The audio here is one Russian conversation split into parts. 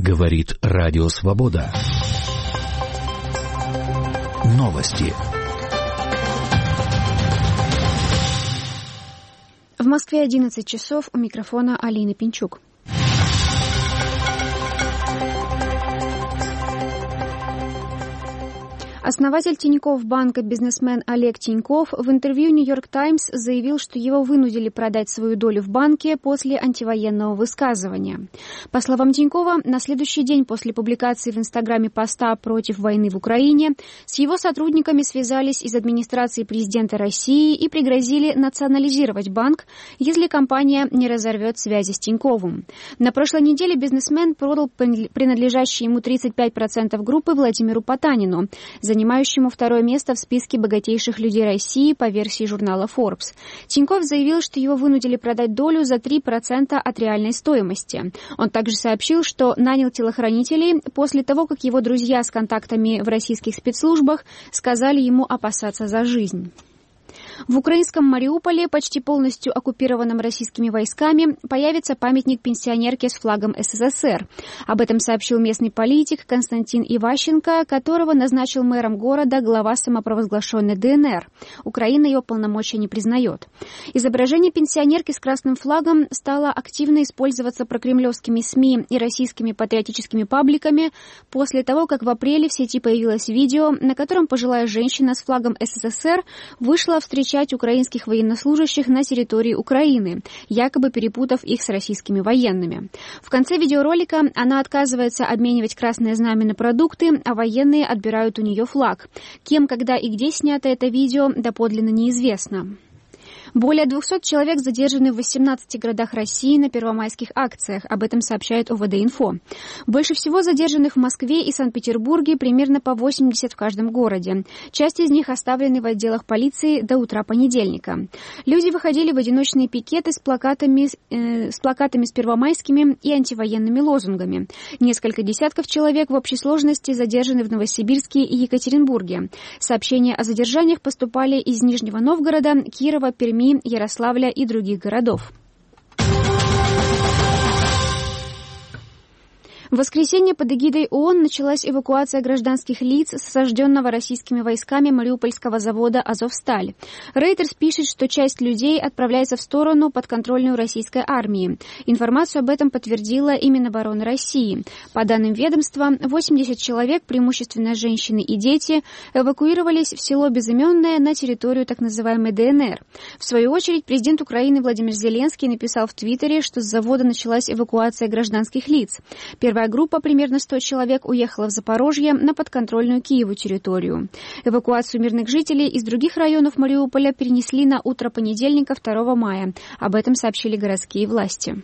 Говорит Радио Свобода. Новости. В Москве 11 часов, у микрофона Алина Пинчук. Основатель Тинькофф банка, бизнесмен Олег Тинькофф, в интервью «Нью-Йорк Таймс» заявил, что его вынудили продать свою долю в банке после антивоенного высказывания. По словам Тинькова, на следующий день после публикации в Инстаграме поста против войны в Украине с его сотрудниками связались из администрации президента России и пригрозили национализировать банк, если компания не разорвет связи с Тиньковым. На прошлой неделе бизнесмен продал принадлежащие ему 35% группы Владимиру Потанину, занимающему второе место в списке богатейших людей России по версии журнала Forbes. Тинькофф заявил, что его вынудили продать долю за 3% от реальной стоимости. Он также сообщил, что нанял телохранителей после того, как его друзья с контактами в российских спецслужбах сказали ему опасаться за жизнь. В украинском Мариуполе, почти полностью оккупированном российскими войсками, появится памятник пенсионерке с флагом СССР. Об этом сообщил местный политик Константин Иващенко, которого назначил мэром города глава самопровозглашенной ДНР. Украина его полномочия не признает. Изображение пенсионерки с красным флагом стало активно использоваться прокремлевскими СМИ и российскими патриотическими пабликами после того, как в апреле в сети появилось видео, на котором пожилая женщина с флагом СССР вышла встречать украинских военнослужащих на территории Украины, якобы перепутав их с российскими военными. В конце видеоролика она отказывается обменивать красное знамя на продукты, а военные отбирают у нее флаг. Кем, когда и где снято это видео, доподлинно неизвестно. Более 200 человек задержаны в 18 городах России на первомайских акциях. Об этом сообщает ОВД-Инфо. Больше всего задержанных в Москве и Санкт-Петербурге, примерно по 80 в каждом городе. Часть из них оставлены в отделах полиции до утра понедельника. Люди выходили в одиночные пикеты с плакатами с первомайскими и антивоенными лозунгами. Несколько десятков человек в общей сложности задержаны в Новосибирске и Екатеринбурге. Сообщения о задержаниях поступали из Нижнего Новгорода, Кирова, Перми, Ярославля и других городов. В воскресенье под эгидой ООН началась эвакуация гражданских лиц с осажденного российскими войсками мариупольского завода «Азовсталь». Рейтерс пишет, что часть людей отправляется в сторону подконтрольную российской армии. Информацию об этом подтвердила и Минобороны России. По данным ведомства, 80 человек, преимущественно женщины и дети, эвакуировались в село Безыменное на территорию так называемой ДНР. В свою очередь, президент Украины Владимир Зеленский написал в Твиттере, что с завода началась эвакуация гражданских лиц. Первая группа, примерно 100 человек, уехала в Запорожье на подконтрольную Киеву территорию. Эвакуацию мирных жителей из других районов Мариуполя перенесли на утро понедельника 2 мая. Об этом сообщили городские власти.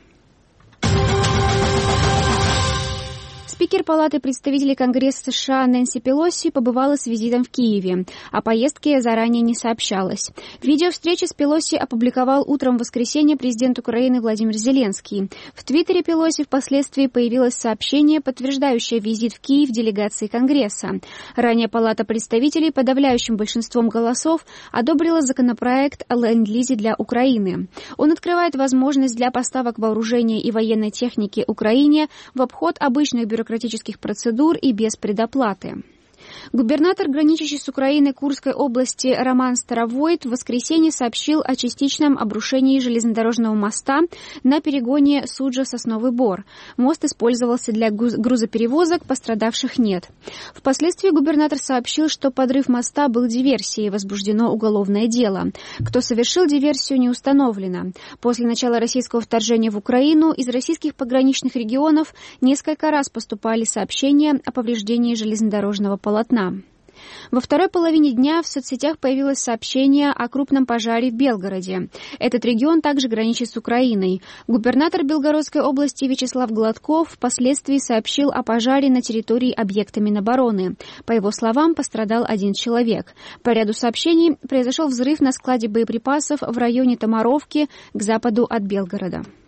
Спикер Палаты представителей Конгресса США Нэнси Пелоси побывала с визитом в Киеве. О поездке заранее не сообщалось. Видео встречи с Пелоси опубликовал утром в воскресенье президент Украины Владимир Зеленский. В Твиттере Пелоси впоследствии появилось сообщение, подтверждающее визит в Киев делегации Конгресса. Ранее Палата представителей подавляющим большинством голосов одобрила законопроект о ленд-лизе для Украины. Он открывает возможность для поставок вооружения и военной техники Украине в обход обычных бюрократических процедур и без предоплаты. Губернатор, граничащий с Украиной Курской области Роман Старовойт, в воскресенье сообщил о частичном обрушении железнодорожного моста на перегоне Суджа-Сосновый Бор. Мост использовался для грузоперевозок, пострадавших нет. Впоследствии губернатор сообщил, что подрыв моста был диверсией, возбуждено уголовное дело. Кто совершил диверсию, не установлено. После начала российского вторжения в Украину из российских пограничных регионов несколько раз поступали сообщения о повреждении железнодорожного полотна. Во второй половине дня в соцсетях появилось сообщение о крупном пожаре в Белгороде. Этот регион также граничит с Украиной. Губернатор Белгородской области Вячеслав Гладков впоследствии сообщил о пожаре на территории объекта Минобороны. По его словам, пострадал 1 человек. По ряду сообщений произошел взрыв на складе боеприпасов в районе Томаровки к западу от Белгорода.